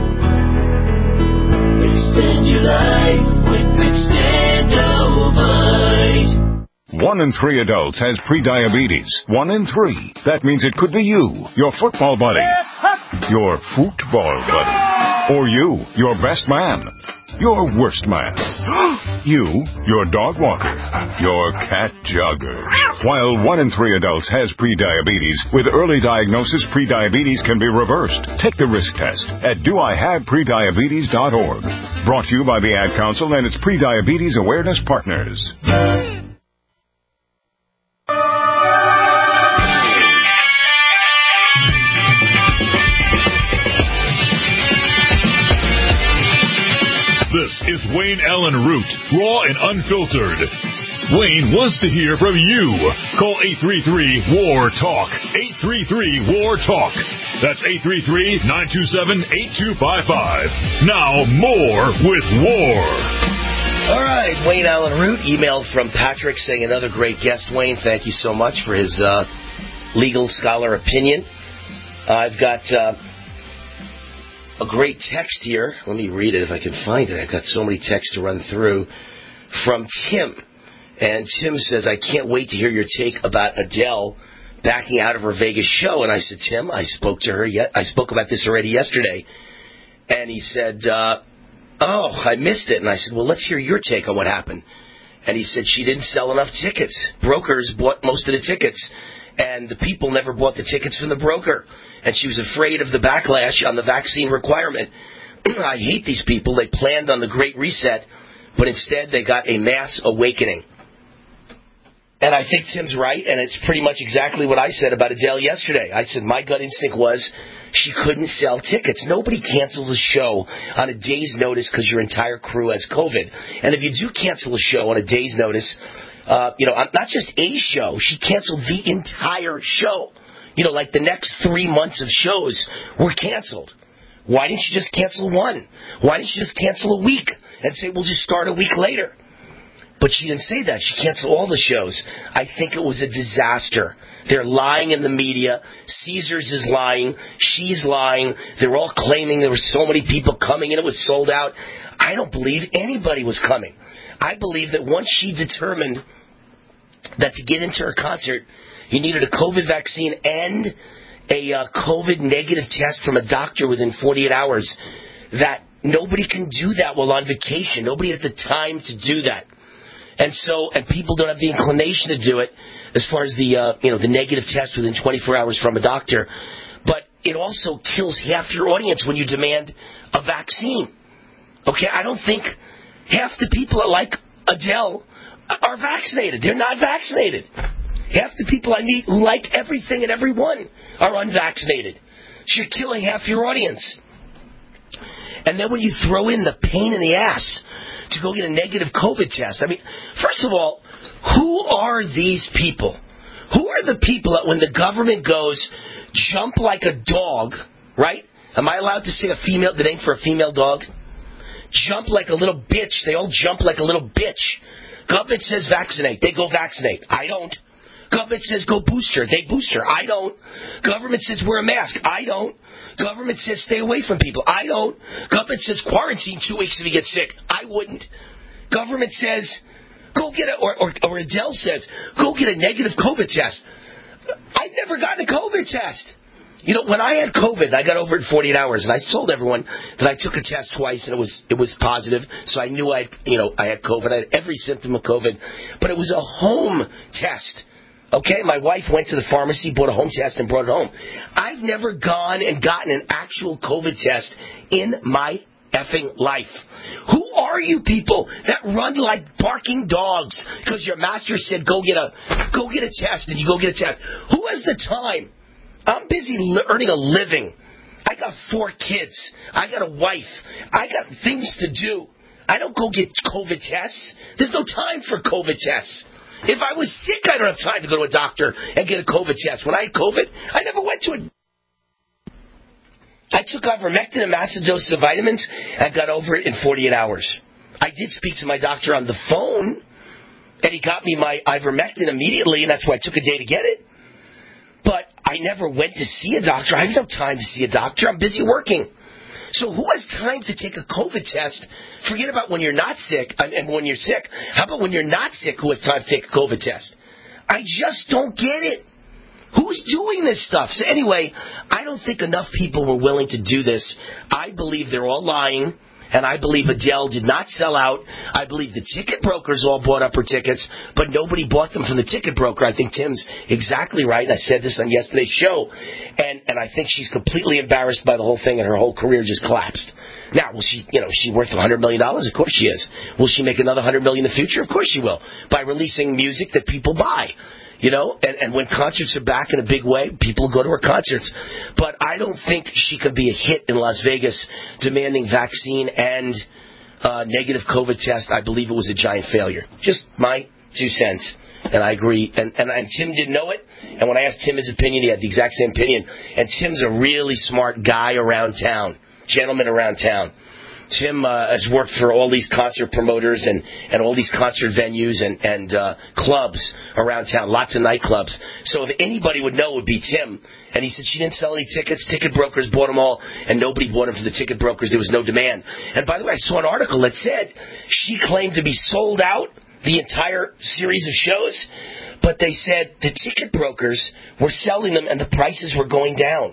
Extend your life with Extendivite. One in three adults has prediabetes. One in three. That means it could be you, your football buddy, your football buddy, or you, your best man, your worst man, you, your dog walker, your cat jogger. While one in three adults has prediabetes, with early diagnosis, prediabetes can be reversed. Take the risk test at do I have prediabetes dot org. Brought to you by the Ad Council and its Prediabetes Awareness Partners. This is Wayne Allen Root, raw and unfiltered. Wayne wants to hear from you. Call eight three three, W A R, TALK. eight three three, W A R, TALK. That's eight three three, nine two seven, eight two five five. Now, more with W A R. All right, Wayne Allen Root, email from Patrick saying another great guest, Wayne. Thank you so much for his uh, legal scholar opinion. Uh, I've got... Uh, A great text here. Let me read it if I can find it. I've got so many texts to run through. From Tim. And Tim says, I can't wait to hear your take about Adele backing out of her Vegas show. And I said, Tim, I spoke to her yet. I spoke about this already yesterday. And he said, uh, oh, I missed it. And I said, well, let's hear your take on what happened. And he said she didn't sell enough tickets. Brokers bought most of the tickets. And the people never bought the tickets from the broker. And she was afraid of the backlash on the vaccine requirement. I hate these people. They planned on the Great Reset, but instead they got a mass awakening. And I think Tim's right, and it's pretty much exactly what I said about Adele yesterday. I said my gut instinct was she couldn't sell tickets. Nobody cancels a show on a day's notice because your entire crew has COVID. And if you do cancel a show on a day's notice, uh, you know, not just a show, she canceled the entire show. You know, like the next three months of shows were canceled. Why didn't you just cancel one? Why didn't you just cancel a week and say, we'll just start a week later? But she didn't say that. She canceled all the shows. I think it was a disaster. They're lying in the media. Caesars is lying. She's lying. They're all claiming there were so many people coming and it was sold out. I don't believe anybody was coming. I believe that once she determined that to get into her concert, you needed a COVID vaccine and a uh, COVID negative test from a doctor within forty-eight hours. That nobody can do that while on vacation. Nobody has the time to do that. And so, and people don't have the inclination to do it as far as the, uh, you know, the negative test within twenty-four hours from a doctor. But it also kills half your audience when you demand a vaccine. Okay, I don't think half the people that like Adele are vaccinated. They're not vaccinated. Half the people I meet who like everything and everyone are unvaccinated. So you're killing half your audience. And then when you throw in the pain in the ass to go get a negative COVID test, I mean, first of all, who are these people? Who are the people that when the government goes, jump like a dog, right? Am I allowed to say a female, the name for a female dog? Jump like a little bitch. They all jump like a little bitch. Government says vaccinate. They go vaccinate. I don't. Government says go booster. They booster. I don't. Government says wear a mask. I don't. Government says stay away from people. I don't. Government says quarantine two weeks if you get sick. I wouldn't. Government says go get a, or, or, or Adele says go get a negative COVID test. I've never gotten a COVID test. You know, when I had COVID, I got over it in forty-eight hours, and I told everyone that I took a test twice, and it was it was positive, so I knew I, you know, I had COVID. I had every symptom of COVID, but it was a home test. Okay, my wife went to the pharmacy, bought a home test, and brought it home. I've never gone and gotten an actual COVID test in my effing life. Who are you people that run like barking dogs because your master said go get a go get a test, and you go get a test? Who has the time? I'm busy li- earning a living. I got four kids. I got a wife. I got things to do. I don't go get COVID tests. There's no time for COVID tests. If I was sick, I don't have time to go to a doctor and get a COVID test. When I had COVID, I never went to it. I took ivermectin and massive doses of vitamins and got over it in forty-eight hours. I did speak to my doctor on the phone, and he got me my ivermectin immediately, and that's why I took a day to get it. But I never went to see a doctor. I have no time to see a doctor. I'm busy working. So who has time to take a COVID test? Forget about when you're not sick and when you're sick. How about when you're not sick, who has time to take a COVID test? I just don't get it. Who's doing this stuff? So anyway, I don't think enough people were willing to do this. I believe they're all lying. And I believe Adele did not sell out. I believe the ticket brokers all bought up her tickets, but nobody bought them from the ticket broker. I think Tim's exactly right, and I said this on yesterday's show. And and I think she's completely embarrassed by the whole thing, and her whole career just collapsed. Now, will she, you know, is she worth one hundred million dollars? Of course she is. Will she make another one hundred million dollars in the future? Of course she will, by releasing music that people buy. You know, and, and when concerts are back in a big way, people go to her concerts. But I don't think she could be a hit in Las Vegas demanding vaccine and uh, negative COVID test. I believe it was a giant failure. Just my two cents. And I agree. And, and, and Tim didn't know it. And when I asked Tim his opinion, he had the exact same opinion. And Tim's a really smart guy around town, gentleman around town. Tim uh, has worked for all these concert promoters and, and all these concert venues and, and uh, clubs around town, lots of nightclubs. So if anybody would know, it would be Tim. And he said she didn't sell any tickets. Ticket brokers bought them all, and nobody bought them for the ticket brokers. There was no demand. And by the way, I saw an article that said she claimed to be sold out the entire series of shows, but they said the ticket brokers were selling them and the prices were going down.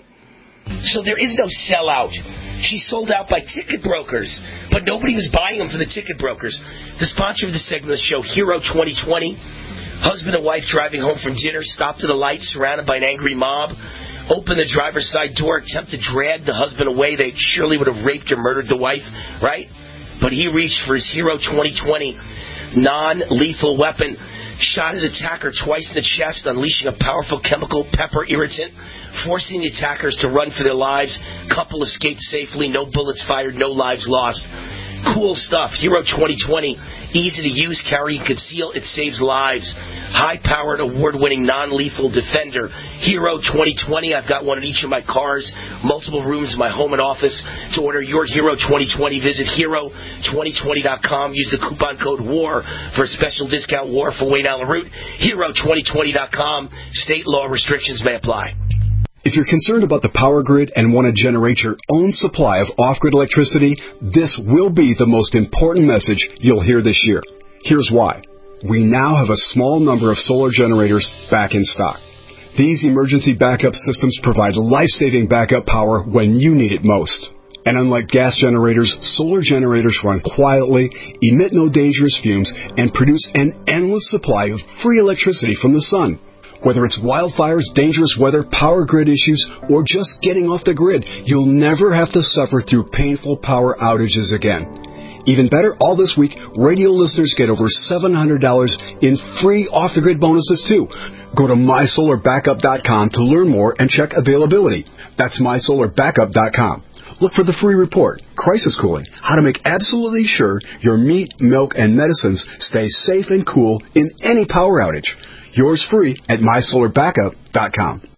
So there is no sellout. She sold out by ticket brokers, but nobody was buying them for the ticket brokers. The sponsor of the segment of the show, Hero twenty twenty. Husband and wife driving home from dinner, stopped at a light, surrounded by an angry mob. Opened the driver's side door, attempted to drag the husband away. They surely would have raped or murdered the wife, right? But he reached for his Hero twenty twenty non-lethal weapon, shot his attacker twice in the chest, unleashing a powerful chemical pepper irritant, forcing the attackers to run for their lives. Couple escaped safely, no bullets fired, no lives lost. Cool stuff. Hero twenty twenty, easy to use, carry, and conceal. It saves lives. High-powered, award-winning, non-lethal defender. Hero twenty twenty. I've got one in each of my cars, multiple rooms in my home and office. To order your Hero twenty twenty, visit hero twenty twenty dot com. Use the coupon code WAR for a special discount. WAR for Wayne Allen Root. hero twenty twenty dot com. State law restrictions may apply. If you're concerned about the power grid and want to generate your own supply of off-grid electricity, this will be the most important message you'll hear this year. Here's why. We now have a small number of solar generators back in stock. These emergency backup systems provide life-saving backup power when you need it most. And unlike gas generators, solar generators run quietly, emit no dangerous fumes, and produce an endless supply of free electricity from the sun. Whether it's wildfires, dangerous weather, power grid issues, or just getting off the grid, you'll never have to suffer through painful power outages again. Even better, all this week, radio listeners get over seven hundred dollars in free off-the-grid bonuses, too. Go to my solar backup dot com to learn more and check availability. That's my solar backup dot com. Look for the free report, Crisis Cooling, how to make absolutely sure your meat, milk, and medicines stay safe and cool in any power outage. Yours free at my solar backup dot com.